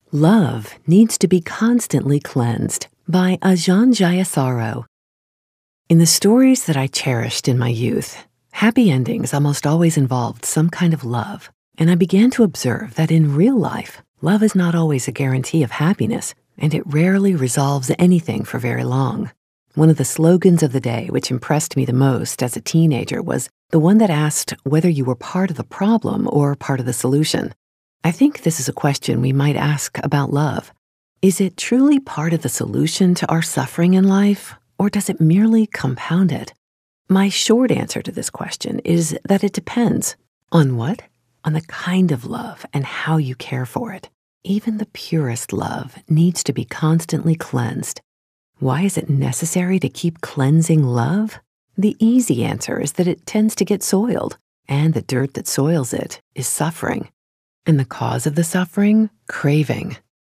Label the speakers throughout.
Speaker 1: Love Needs to Be Constantly Cleansed by Ajahn Jayasaro. In the stories that I cherished in my youth, happy endings almost always involved some kind of love, and I began to observe that in real life, love is not always a guarantee of happiness, and it rarely resolves anything for very long. One of the slogans of the day which impressed me the most as a teenager was the one that asked whether you were part of the problem or part of the solution. I think this is a question we might ask about love. Is it truly part of the solution to our suffering in life, or does it merely compound it? My short answer to this question is that it depends. On what? On the kind of love and how you care for it. Even the purest love needs to be constantly cleansed. Why is it necessary to keep cleansing love? The easy answer is that it tends to get soiled, and the dirt that soils it is suffering. And the cause of the suffering? Craving.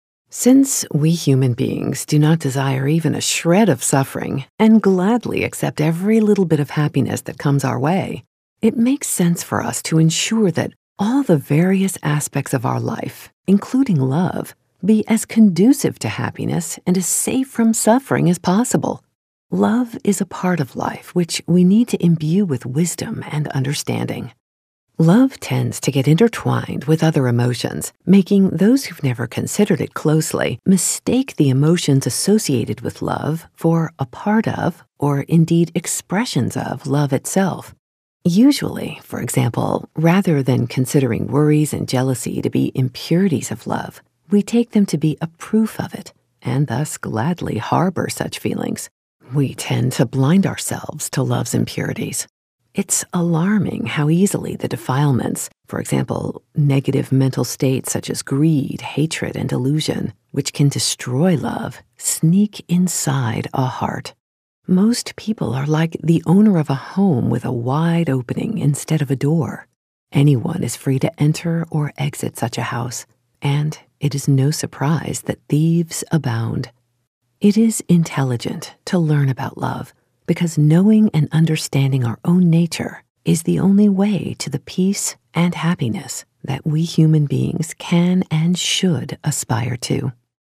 Speaker 1: Since we human beings do not desire even a shred of suffering and gladly accept every little bit of happiness that comes our way, it makes sense for us to ensure that all the various aspects of our life, including love, be as conducive to happiness and as safe from suffering as possible. Love is a part of life which we need to imbue with wisdom and understanding. Love tends to get intertwined with other emotions, making those who've never considered it closely mistake the emotions associated with love for a part of, or indeed expressions of, love itself. Usually, for example, rather than considering worries and jealousy to be impurities of love, we take them to be a proof of it, and thus gladly harbor such feelings. We tend to blind ourselves to love's impurities. It's alarming how easily the defilements, for example, negative mental states such as greed, hatred, and delusion, which can destroy love, sneak inside a heart. Most people are like the owner of a home with a wide opening instead of a door. Anyone is free to enter or exit such a house, and it is no surprise that thieves abound. It is intelligent to learn about love, because knowing and understanding our own nature is the only way to the peace and happiness that we human beings can and should aspire to.